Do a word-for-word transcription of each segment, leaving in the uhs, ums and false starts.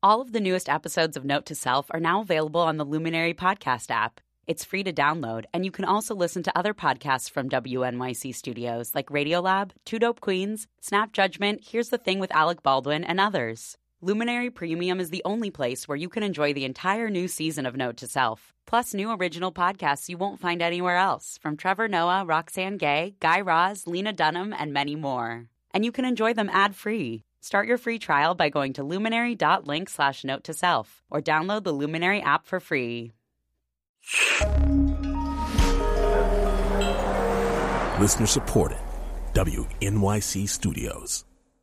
All of the newest episodes of Note to Self are now available on the Luminary podcast app. It's free to download, and you can also listen to other podcasts from W N Y C Studios like Radiolab, Two Dope Queens, Snap Judgment, Here's the Thing with Alec Baldwin, and others. Luminary Premium is the only place where you can enjoy the entire new season of Note to Self, plus new original podcasts you won't find anywhere else, from Trevor Noah, Roxanne Gay, Guy Raz, Lena Dunham, and many more. And you can enjoy them ad-free. Start your free trial by going to luminary.link slash note to self or download the Luminary app for free. Listener supported. W N Y C Studios.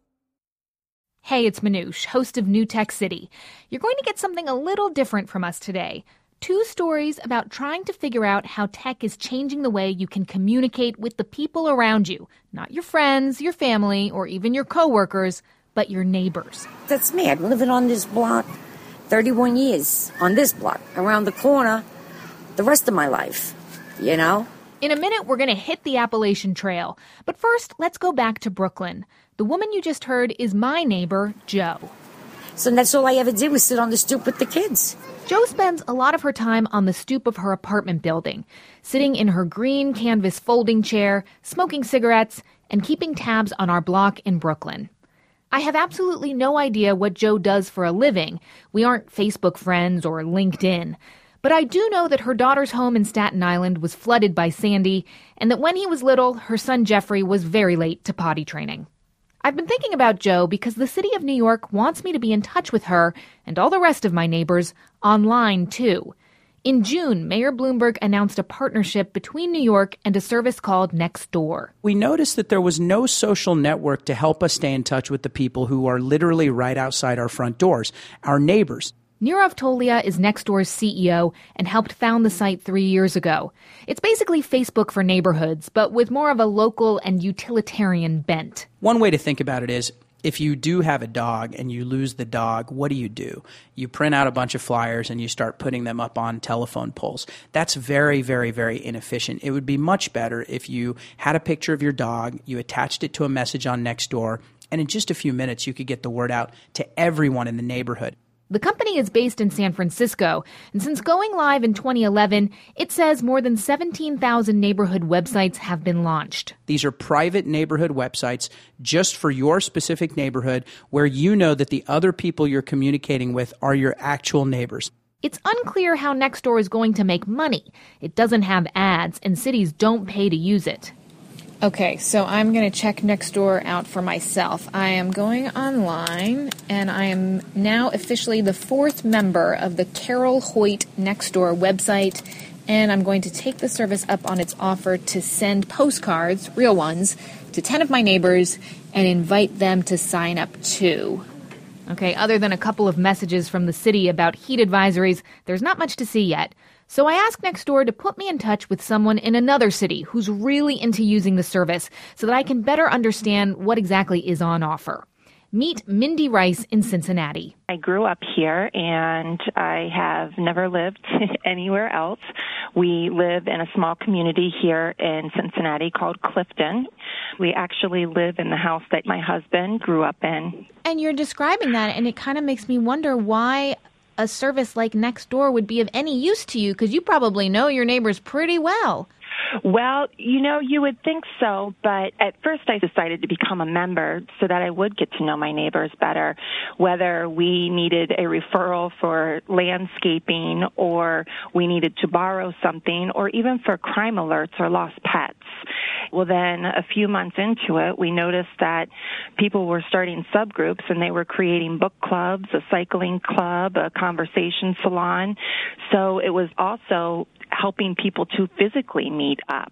Hey, it's Manoush, host of New Tech City. You're going to get something a little different from us today. Two stories about trying to figure out how tech is changing the way you can communicate with the people around you. Not your friends, your family, or even your coworkers, but your neighbors. That's me. I've been living on this block thirty-one years, on this block, around the corner, the rest of my life, you know? In a minute, we're going to hit the Appalachian Trail. But first, let's go back to Brooklyn. The woman you just heard is my neighbor, Jo. So that's all I ever did was sit on the stoop with the kids. Jo spends a lot of her time on the stoop of her apartment building, sitting in her green canvas folding chair, smoking cigarettes, and keeping tabs on our block in Brooklyn. I have absolutely no idea what Jo does for a living. We aren't Facebook friends or LinkedIn. But I do know that her daughter's home in Staten Island was flooded by Sandy, and that when he was little, her son Jeffrey was very late to potty training. I've been thinking about Jo because the city of New York wants me to be in touch with her and all the rest of my neighbors online, too. In June, Mayor Bloomberg announced a partnership between New York and a service called Nextdoor. We noticed that there was no social network to help us stay in touch with the people who are literally right outside our front doors, our neighbors. Nirav Tolia is Nextdoor's C E O and helped found the site three years ago. It's basically Facebook for neighborhoods, but with more of a local and utilitarian bent. One way to think about it is, if you do have a dog and you lose the dog, what do you do? You print out a bunch of flyers and you start putting them up on telephone poles. That's very, very, very inefficient. It would be much better if you had a picture of your dog, you attached it to a message on Nextdoor, and in just a few minutes you could get the word out to everyone in the neighborhood. The company is based in San Francisco, and since going live in twenty eleven, it says more than seventeen thousand neighborhood websites have been launched. These are private neighborhood websites just for your specific neighborhood where you know that the other people you're communicating with are your actual neighbors. It's unclear how Nextdoor is going to make money. It doesn't have ads, and cities don't pay to use it. Okay, so I'm going to check Nextdoor out for myself. I am going online, and I am now officially the fourth member of the Carol Hoyt Nextdoor website, and I'm going to take the service up on its offer to send postcards, real ones, to ten of my neighbors and invite them to sign up too. Okay, other than a couple of messages from the city about heat advisories, there's not much to see yet. So I asked Nextdoor to put me in touch with someone in another city who's really into using the service so that I can better understand what exactly is on offer. Meet Mindy Rice in Cincinnati. I grew up here, and I have never lived anywhere else. We live in a small community here in Cincinnati called Clifton. We actually live in the house that my husband grew up in. And you're describing that, and it kind of makes me wonder why a service like Nextdoor would be of any use to you, because you probably know your neighbors pretty well. Well, you know, you would think so, but at first I decided to become a member so that I would get to know my neighbors better, whether we needed a referral for landscaping or we needed to borrow something or even for crime alerts or lost pets. Well, then a few months into it, we noticed that people were starting subgroups and they were creating book clubs, a cycling club, a conversation salon. So it was also helping people to physically meet up.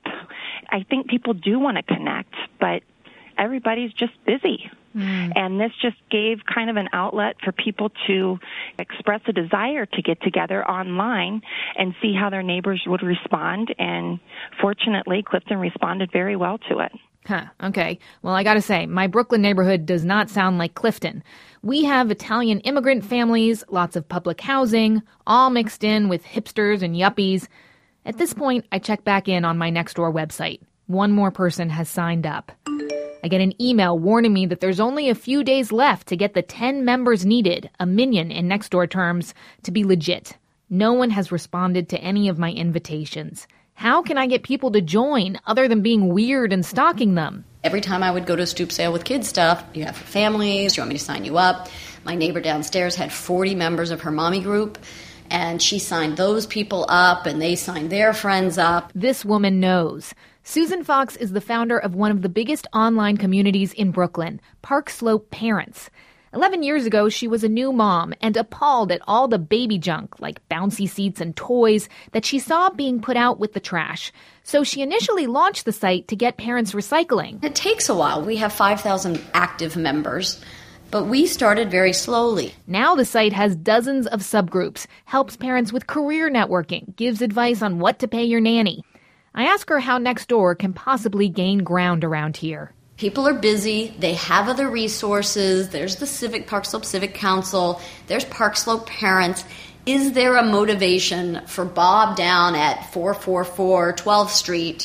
I think people do want to connect, but everybody's just busy. Mm. And this just gave kind of an outlet for people to express a desire to get together online and see how their neighbors would respond. And fortunately, Clifton responded very well to it. Huh, okay. Well, I gotta say, my Brooklyn neighborhood does not sound like Clifton. We have Italian immigrant families, lots of public housing, all mixed in with hipsters and yuppies. At this point, I check back in on my Nextdoor website. One more person has signed up. I get an email warning me that there's only a few days left to get the ten members needed, a minion in Nextdoor terms, to be legit. No one has responded to any of my invitations. How can I get people to join other than being weird and stalking them? Every time I would go to a stoop sale with kids stuff, you have families, do you want me to sign you up? My neighbor downstairs had forty members of her mommy group, and she signed those people up, and they signed their friends up. This woman knows. Susan Fox is the founder of one of the biggest online communities in Brooklyn, Park Slope Parents. Eleven years ago, she was a new mom and appalled at all the baby junk, like bouncy seats and toys, that she saw being put out with the trash. So she initially launched the site to get parents recycling. It takes a while. We have five thousand active members, but we started very slowly. Now the site has dozens of subgroups, helps parents with career networking, gives advice on what to pay your nanny. I ask her how Nextdoor can possibly gain ground around here. People are busy. They have other resources. There's the Civic Park Slope Civic Council. There's Park Slope Parents. Is there a motivation for Bob down at four forty-four twelfth Street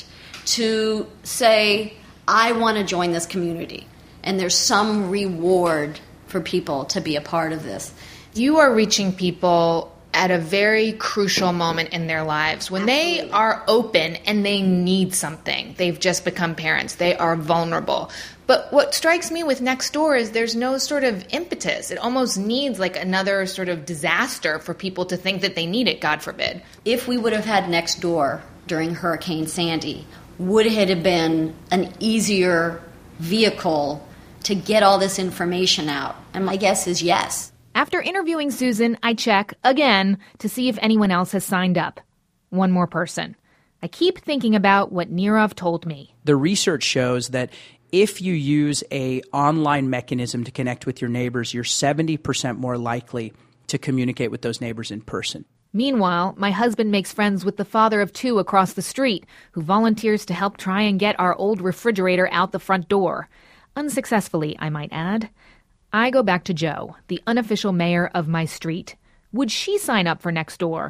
to say, I want to join this community? And there's some reward for people to be a part of this. You are reaching people at a very crucial moment in their lives when they are open and they need something. They've just become parents. They are vulnerable. But what strikes me with Nextdoor is there's no sort of impetus. It almost needs like another sort of disaster for people to think that they need it, God forbid. If we would have had Nextdoor during Hurricane Sandy, would it have been an easier vehicle to get all this information out? And my guess is yes. After interviewing Susan, I check, again, to see if anyone else has signed up. One more person. I keep thinking about what Nirav told me. The research shows that if you use a online mechanism to connect with your neighbors, you're seventy percent more likely to communicate with those neighbors in person. Meanwhile, my husband makes friends with the father of two across the street, who volunteers to help try and get our old refrigerator out the front door. Unsuccessfully, I might add. I go back to Jo, the unofficial mayor of my street. Would she sign up for Nextdoor?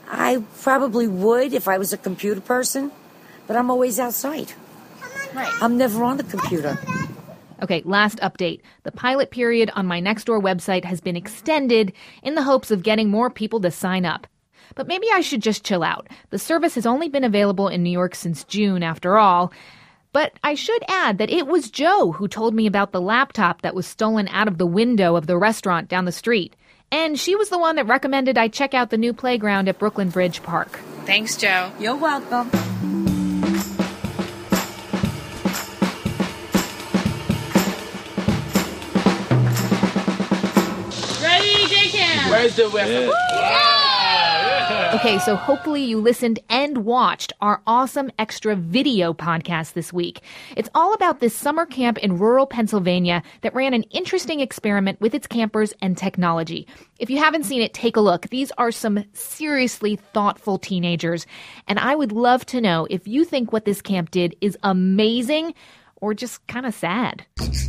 I probably would if I was a computer person, but I'm always outside. Right. I'm never on the computer. Okay, last update. The pilot period on my Nextdoor website has been extended in the hopes of getting more people to sign up. But maybe I should just chill out. The service has only been available in New York since June, after all. But I should add that it was Jo who told me about the laptop that was stolen out of the window of the restaurant down the street. And she was the one that recommended I check out the new playground at Brooklyn Bridge Park. Thanks, Jo. You're welcome. Ready, J-Cam! Where's the weapon? Okay, so hopefully you listened and watched our awesome extra video podcast this week. It's all about this summer camp in rural Pennsylvania that ran an interesting experiment with its campers and technology. If you haven't seen it, take a look. These are some seriously thoughtful teenagers, and I would love to know if you think what this camp did is amazing or just kind of sad.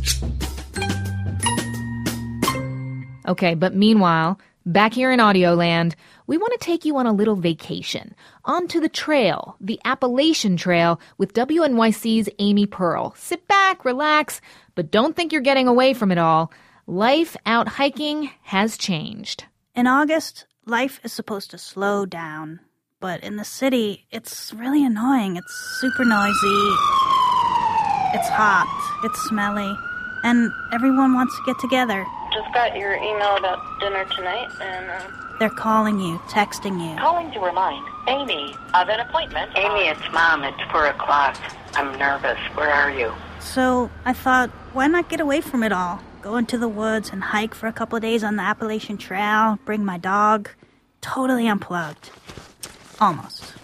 Okay, but meanwhile, back here in Audioland, we want to take you on a little vacation, onto the trail, the Appalachian Trail, with W N Y C's Amy Pearl. Sit back, relax, but don't think you're getting away from it all. Life out hiking has changed. In August, life is supposed to slow down, but in the city, it's really annoying. It's super noisy, it's hot, it's smelly, and everyone wants to get together. Just got your email about dinner tonight, and uh, they're calling you, texting you. calling to remind Amy of an appointment. Amy, it's Mom. It's four o'clock. I'm nervous. Where are you? So I thought, why not get away from it all? Go into the woods and hike for a couple of days on the Appalachian Trail, bring my dog. Totally unplugged. Almost.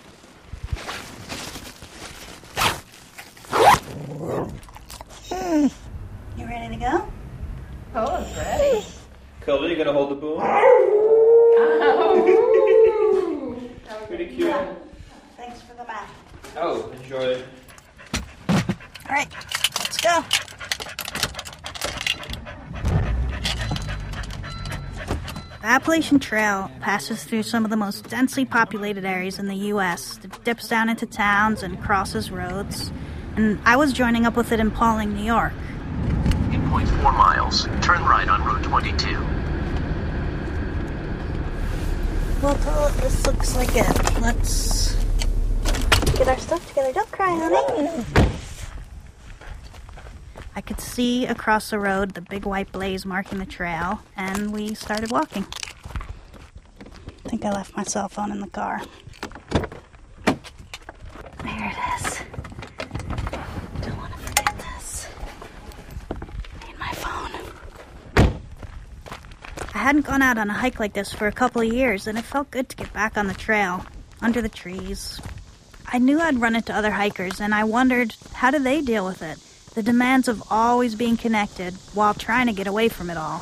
You ready to go? Oh, it's ready. Colby, you gonna hold the boom? Oh. Pretty cute. Thanks for the map. Oh, enjoy. All right, let's go. The Appalachian Trail passes through some of the most densely populated areas in the U S It dips down into towns and crosses roads. and I was joining up with it in Pauling, New York. In point four miles, turn right on Route twenty-two. Well, Tola, this looks like it. Let's get our stuff together. Don't cry, honey. I could see across the road the big white blaze marking the trail, and we started walking. I think I left my cell phone in the car. There it is. Don't want to forget this. Need my phone. I hadn't gone out on a hike like this for a couple of years, and it felt good to get back on the trail, under the trees. I knew I'd run into other hikers, and I wondered, how do they deal with it? The demands of always being connected while trying to get away from it all.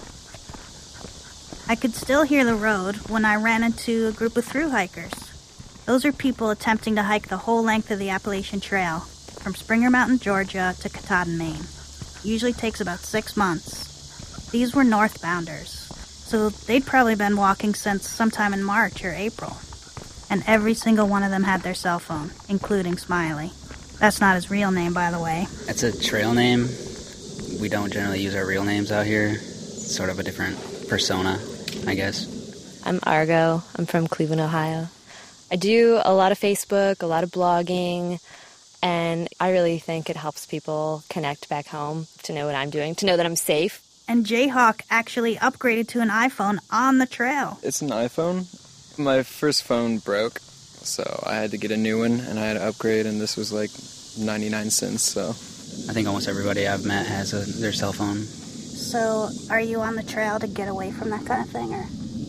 I could still hear the road when I ran into a group of through hikers. Those are people attempting to hike the whole length of the Appalachian Trail, from Springer Mountain, Georgia to Katahdin, Maine. Usually takes about six months. These were northbounders, so they'd probably been walking since sometime in March or April. And every single one of them had their cell phone, including Smiley. That's not his real name, by the way. That's a trail name. We don't generally use our real names out here. It's sort of a different persona, I guess. I'm Argo. I'm from Cleveland, Ohio. I do a lot of Facebook, a lot of blogging, and I really think it helps people connect back home, to know what I'm doing, to know that I'm safe. And Jayhawk actually upgraded to an iPhone on the trail. It's an iPhone. My first phone broke, so I had to get a new one, and I had to upgrade, and this was like ninety-nine cents, so... I think almost everybody I've met has a, their cell phone. So, are you on the trail to get away from that kind of thing, or...?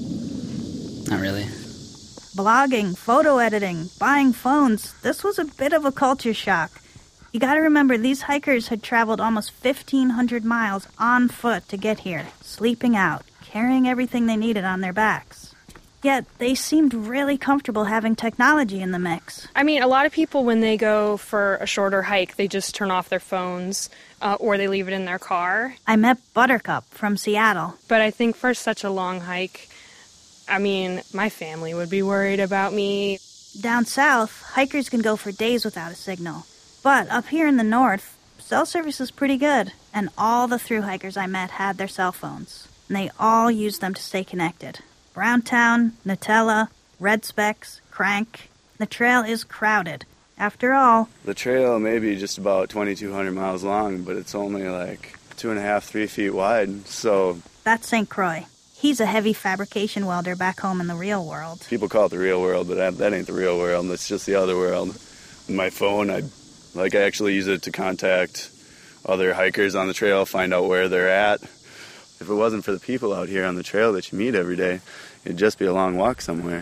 Not really. Blogging, photo editing, buying phones, this was a bit of a culture shock. You gotta remember, these hikers had traveled almost fifteen hundred miles on foot to get here, sleeping out, carrying everything they needed on their backs. Yet, they seemed really comfortable having technology in the mix. I mean, a lot of people, when they go for a shorter hike, they just turn off their phones uh, or they leave it in their car. I met Buttercup from Seattle. But I think for such a long hike, I mean, my family would be worried about me. Down south, hikers can go for days without a signal. But up here in the north, cell service is pretty good. And all the through hikers I met had their cell phones. And they all used them to stay connected. Browntown, Nutella, Red Specs, Crank. The trail is crowded. After all... The trail may be just about twenty-two hundred miles long, but it's only like two and a half, three feet wide, so... That's Saint Croix. He's a heavy fabrication welder back home in the real world. People call it the real world, but that, that ain't the real world. That's just the other world. My phone, I like I actually use it to contact other hikers on the trail, find out where they're at. If it wasn't for the people out here on the trail that you meet every day, it'd just be a long walk somewhere.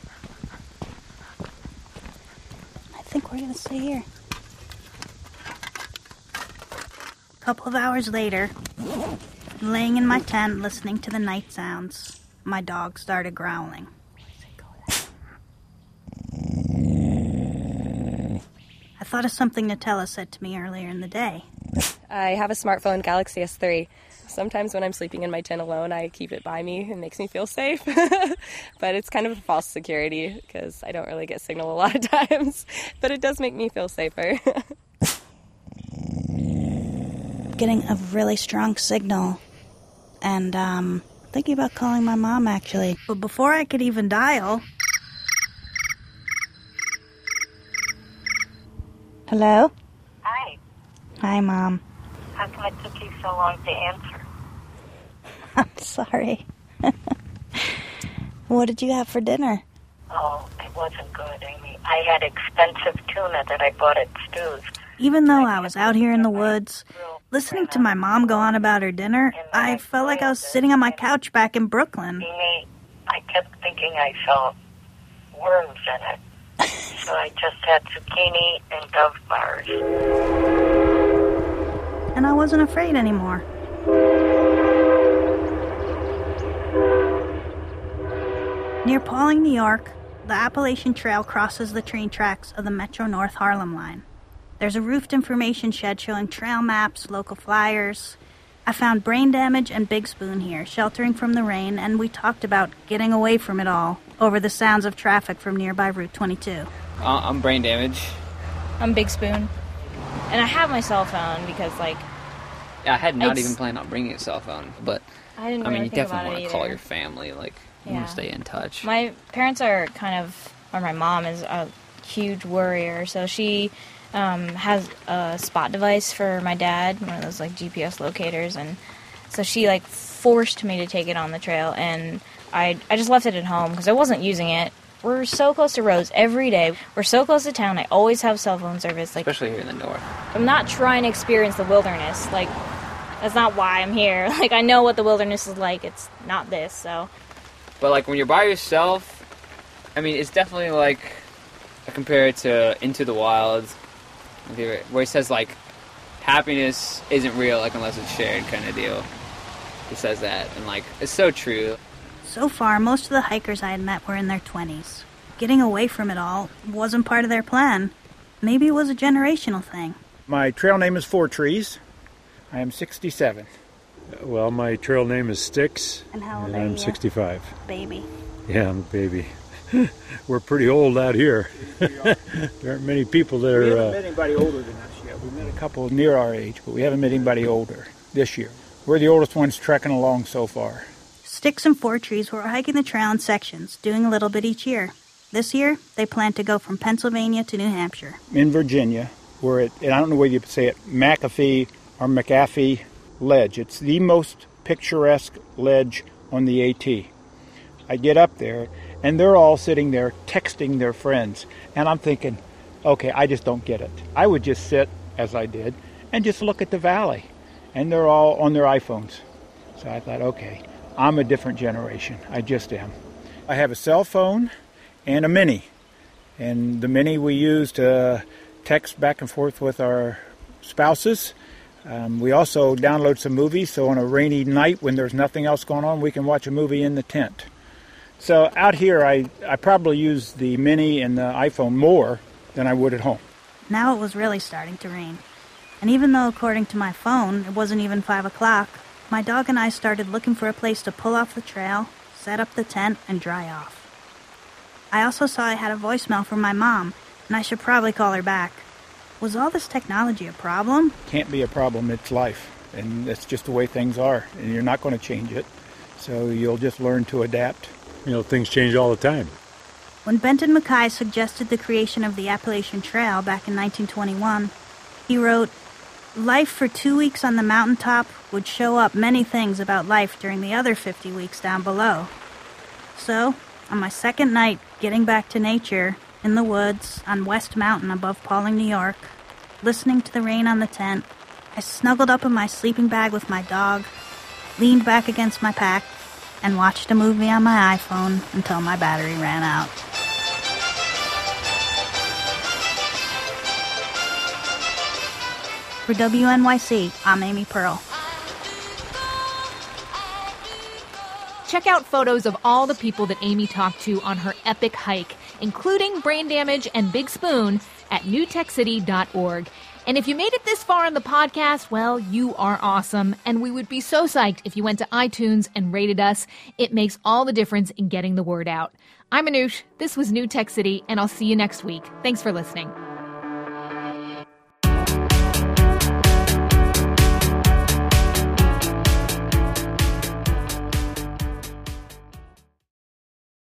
I think we're going to stay here. A couple of hours later, laying in my tent listening to the night sounds, my dog started growling. I thought of something Nutella said to me earlier in the day. I have a smartphone, Galaxy S three. Sometimes when I'm sleeping in my tent alone, I keep it by me. It makes me feel safe. But it's kind of a false security because I don't really get signal a lot of times. But it does make me feel safer. Getting a really strong signal. And, um, thinking about calling my mom, actually. But before I could even dial... Hello? Hi. Hi, Mom. How come it took you so long to answer? I'm sorry. What did you have for dinner? Oh, it wasn't good, Amy. I had expensive tuna that I bought at Stu's. Even though I was out here in the woods, listening to my mom go on about her dinner, I felt like I was sitting on my couch back in Brooklyn. Amy, I kept thinking I saw worms in it. So I just had zucchini and Dove bars. And I wasn't afraid anymore. Near Pauling, New York, the Appalachian Trail crosses the train tracks of the Metro-North Harlem line. There's a roofed information shed showing trail maps, local flyers. I found Brain Damage and Big Spoon here, sheltering from the rain, and we talked about getting away from it all over the sounds of traffic from nearby Route twenty-two. Uh, I'm Brain Damage. I'm Big Spoon. And I have my cell phone because, like... Yeah, I had not I'd even s- planned on bringing a cell phone, but... I didn't I mean, really you think definitely about want it to call either. your family, like, you Yeah. want to stay in touch. My parents are kind of... Or my mom is a huge worrier, so she um, has a spot device for my dad, one of those, like, G P S locators, and so she, like, forced me to take it on the trail, and I, I just left it at home because I wasn't using it. We're so close to roads every day. We're so close to town. I always have cell phone service. Like, Especially here in the north. I'm not trying to experience the wilderness. Like, that's not why I'm here. Like, I know what the wilderness is like. It's not this, so. But, like, when you're by yourself, I mean, it's definitely, like, I compare it to Into the Wild, where he says, like, happiness isn't real, like, unless it's shared kind of deal. He says that, and, like, it's so true. So far, most of the hikers I had met were in their twenties. Getting away from it all wasn't part of their plan. Maybe it was a generational thing. My trail name is Four Trees. I am sixty-seven. Well, my trail name is Styx, And how old and are I'm you? sixty-five. Baby. Yeah, I'm a baby. We're pretty old out here. There aren't many people that We are... haven't Uh, met anybody older than us yet. We've met a couple near our age, but we haven't met anybody older this year. We're the oldest ones trekking along so far. Styx and Four Trees were hiking the trail in sections, doing a little bit each year. This year, they plan to go from Pennsylvania to New Hampshire. In Virginia, we're at, and I don't know whether you say it, McAfee or McAfee Ledge. It's the most picturesque ledge on the AT. I get up there, and they're all sitting there texting their friends. And I'm thinking, okay, I just don't get it. I would just sit, as I did, and just look at the valley. And they're all on their iPhones. So I thought, okay, I'm a different generation. I just am. I have a cell phone and a Mini. And the Mini we use to text back and forth with our spouses. Um, we also download some movies, so on a rainy night when there's nothing else going on, we can watch a movie in the tent. So out here, I, I probably use the Mini and the iPhone more than I would at home. Now it was really starting to rain. And even though, according to my phone, it wasn't even five o'clock, my dog and I started looking for a place to pull off the trail, set up the tent, and dry off. I also saw I had a voicemail from my mom, and I should probably call her back. Was all this technology a problem? Can't be a problem, it's life. And that's just the way things are. And you're not going to change it. So you'll just learn to adapt. you know, things change all the time. When Benton Mackay suggested the creation of the Appalachian Trail back in nineteen twenty-one, he wrote, "Life for two weeks on the mountaintop would show up many things about life during the other fifty weeks down below." So, on my second night getting back to nature, in the woods, on West Mountain above Pawling, New York, listening to the rain on the tent, I snuggled up in my sleeping bag with my dog, leaned back against my pack, and watched a movie on my iPhone until my battery ran out. For W N Y C, I'm Amy Pearl. Check out photos of all the people that Amy talked to on her epic hike, including Brain Damage and Big Spoon, at new tech city dot org. And if you made it this far in the podcast, well, you are awesome. And we would be so psyched if you went to iTunes and rated us. It makes all the difference in getting the word out. I'm Anoush. This was New Tech City, and I'll see you next week. Thanks for listening.